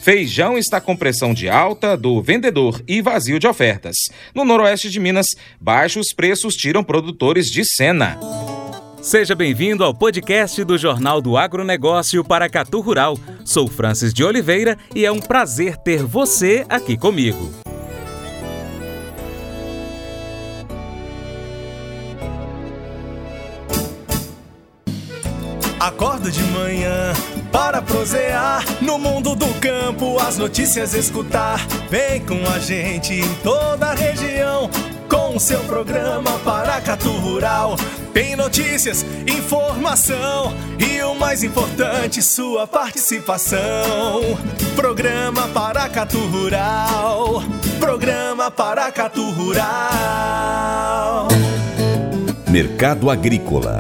Feijão está com pressão de alta do vendedor e vazio de ofertas. No noroeste de Minas, baixos preços tiram produtores de cena. Seja bem-vindo ao podcast do Jornal do Agronegócio Paracatu Rural. Sou Francis de Oliveira e é um prazer ter você aqui comigo. Acordo de manhã para prosear no mundo do campo, as notícias escutar. Vem com a gente em toda a região com o seu programa Paracatu Rural. Tem notícias, informação e o mais importante, sua participação. Programa Paracatu Rural. Programa Paracatu Rural. Mercado Agrícola.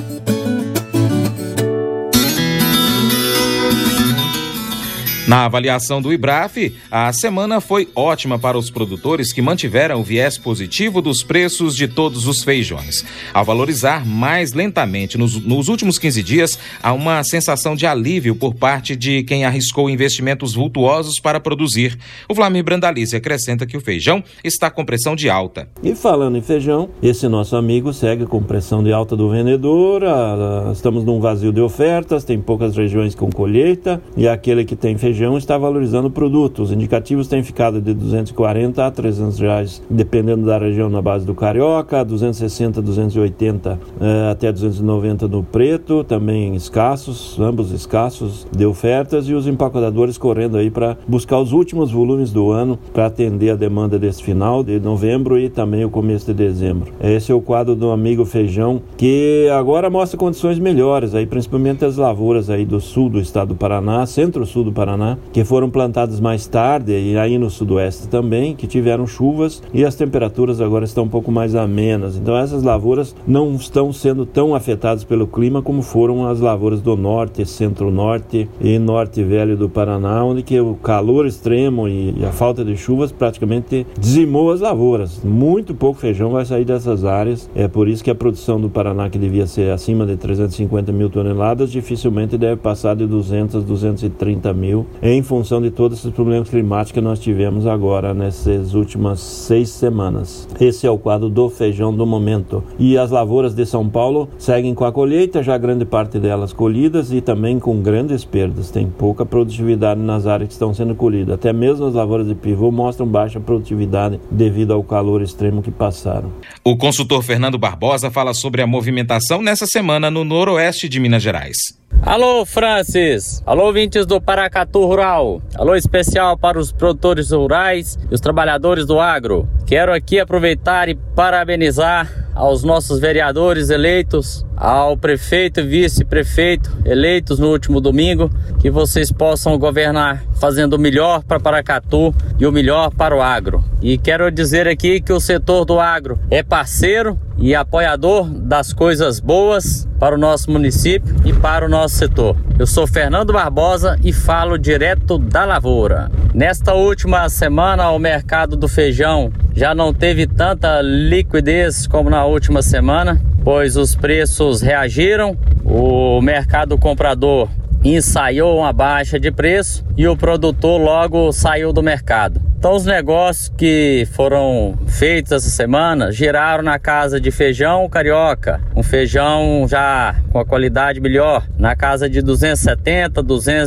Na avaliação do IBRAF, a semana foi ótima para os produtores que mantiveram o viés positivo dos preços de todos os feijões. Ao valorizar mais lentamente nos últimos 15 dias, há uma sensação de alívio por parte de quem arriscou investimentos vultuosos para produzir. O Vlamir Brandalize acrescenta que o feijão está com pressão de alta. E falando em feijão, esse nosso amigo segue com pressão de alta do vendedor. Estamos num vazio de ofertas, tem poucas regiões com colheita e aquele que tem feijão está valorizando o produto. Os indicativos têm ficado de R$240 a R$300, dependendo da região, na base do carioca, 260, 280 até 290 no preto, também escassos, ambos escassos de ofertas, e os empacotadores correndo aí para buscar os últimos volumes do ano para atender a demanda desse final de novembro e também o começo de dezembro. Esse é o quadro do amigo feijão, que agora mostra condições melhores, aí, principalmente as lavouras aí do sul do estado do Paraná, centro-sul do Paraná, que foram plantadas mais tarde, e aí no sudoeste também, que tiveram chuvas e as temperaturas agora estão um pouco mais amenas. Então essas lavouras não estão sendo tão afetadas pelo clima como foram as lavouras do norte, centro-norte e norte velho do Paraná, onde que o calor extremo e a falta de chuvas praticamente dizimou as lavouras. Muito pouco feijão vai sair dessas áreas. É por isso que a produção do Paraná, que devia ser acima de 350 mil toneladas, dificilmente deve passar de 200, 230 mil, em função de todos esses problemas climáticos que nós tivemos agora nessas últimas 6 semanas. Esse é o quadro do feijão do momento. E as lavouras de São Paulo seguem com a colheita, já grande parte delas colhidas e também com grandes perdas. Tem pouca produtividade nas áreas que estão sendo colhidas. Até mesmo as lavouras de pivô mostram baixa produtividade devido ao calor extremo que passaram. O consultor Fernando Barbosa fala sobre a movimentação nessa semana no noroeste de Minas Gerais. Alô, Francis! Alô, ouvintes do Paracatu Rural! Alô especial para os produtores rurais e os trabalhadores do agro. Quero aqui aproveitar e parabenizar aos nossos vereadores eleitos, ao prefeito e vice-prefeito eleitos no último domingo, que vocês possam governar fazendo o melhor para Paracatu e o melhor para o agro. E quero dizer aqui que o setor do agro é parceiro e apoiador das coisas boas para o nosso município e para o nosso setor. Eu sou Fernando Barbosa e falo direto da lavoura. Nesta última semana, o mercado do feijão já não teve tanta liquidez como na última semana, pois os preços reagiram, o mercado comprador ensaiou uma baixa de preço e o produtor logo saiu do mercado. Então os negócios que foram feitos essa semana giraram na casa de feijão carioca, um feijão já com a qualidade melhor, na casa de R$270,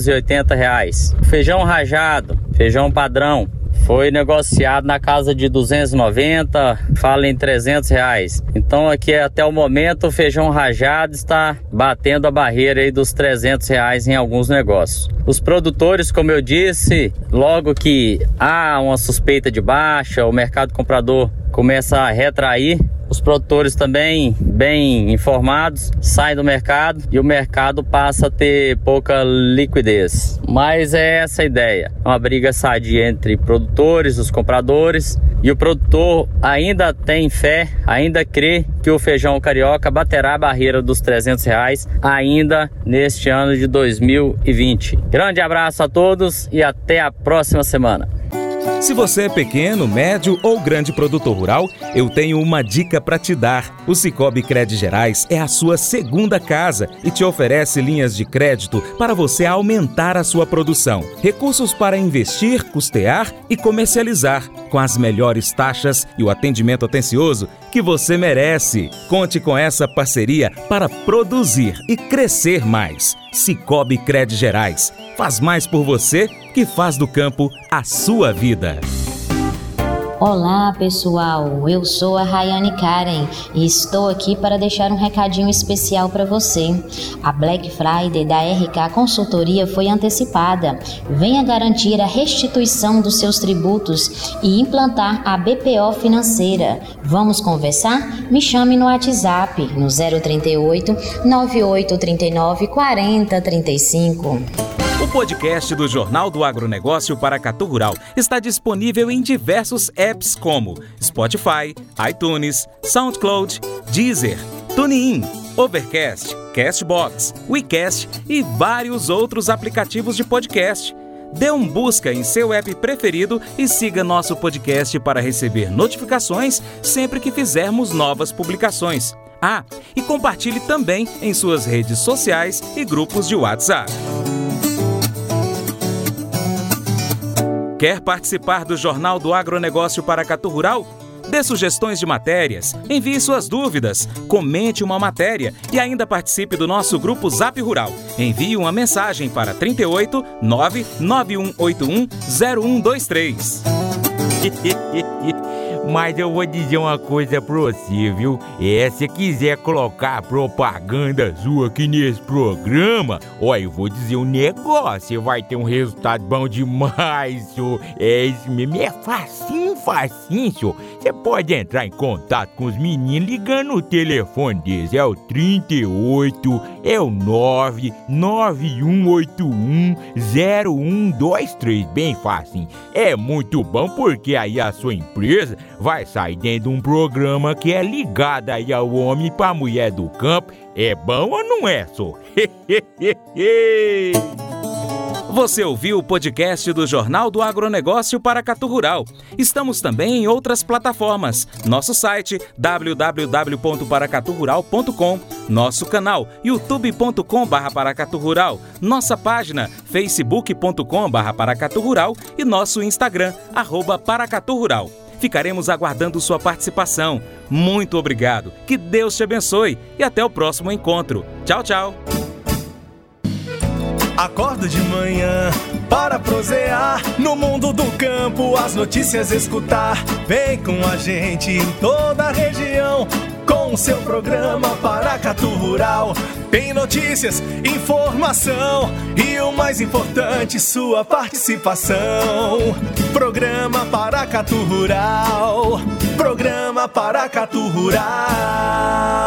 R$280. Feijão rajado, feijão padrão, foi negociado na casa de 290, fala em R$300. Então aqui até o momento o feijão rajado está batendo a barreira aí dos R$300 em alguns negócios. Os produtores, como eu disse, logo que há uma suspeita de baixa, o mercado comprador começa a retrair, os produtores também, bem informados, saem do mercado e o mercado passa a ter pouca liquidez. Mas é essa a ideia, uma briga sadia entre produtores, os compradores, e o produtor ainda tem fé, ainda crê que o feijão carioca baterá a barreira dos R$300 ainda neste ano de 2020. Grande abraço a todos e até a próxima semana. Se você é pequeno, médio ou grande produtor rural, eu tenho uma dica para te dar. O Sicoob Cred Gerais é a sua segunda casa e te oferece linhas de crédito para você aumentar a sua produção. Recursos para investir, custear e comercializar, com as melhores taxas e o atendimento atencioso que você merece. Conte com essa parceria para produzir e crescer mais. Sicoob Cred Gerais. Faz mais por você que faz do campo a sua vida. Olá pessoal, eu sou a Rayane Karen e estou aqui para deixar um recadinho especial para você. A Black Friday da RK Consultoria foi antecipada. Venha garantir a restituição dos seus tributos e implantar a BPO financeira. Vamos conversar? Me chame no WhatsApp no 038 9839 4035. O podcast do Jornal do Agronegócio Paracatu Rural está disponível em diversos apps como Spotify, iTunes, SoundCloud, Deezer, TuneIn, Overcast, Castbox, WeCast e vários outros aplicativos de podcast. Dê um busca em seu app preferido e siga nosso podcast para receber notificações sempre que fizermos novas publicações. Ah, e compartilhe também em suas redes sociais e grupos de WhatsApp. Quer participar do Jornal do Agronegócio Paracatu Rural? Dê sugestões de matérias, envie suas dúvidas, comente uma matéria e ainda participe do nosso grupo Zap Rural. Envie uma mensagem para 38 99181 0123. Mas eu vou dizer uma coisa pra você, viu? Se quiser colocar propaganda sua aqui nesse programa, eu vou dizer um negócio, você vai ter um resultado bom demais, senhor. Isso mesmo, é facinho, senhor. Você pode entrar em contato com os meninos ligando o telefone deles, é o 38, é o 99181 0123, bem facinho. É muito bom porque aí a sua empresa vai sair dentro de um programa que é ligado aí ao homem para a mulher do campo. É bom ou não é, só? Você ouviu o podcast do Jornal do Agronegócio Paracatu Rural. Estamos também em outras plataformas. Nosso site www.paracaturural.com, nosso canal youtube.com/paracaturural, nossa página facebook.com/paracaturural e nosso Instagram @paracaturural. Ficaremos aguardando sua participação. Muito obrigado, que Deus te abençoe e até o próximo encontro. Tchau, tchau. Acordo de manhã para prosear no mundo do campo, as notícias escutar. Vem com a gente em toda a região com o seu programa Paracatu Rural. Tem notícias, informação e o mais importante, sua participação. Programa Paracatu Rural. Programa Paracatu Rural.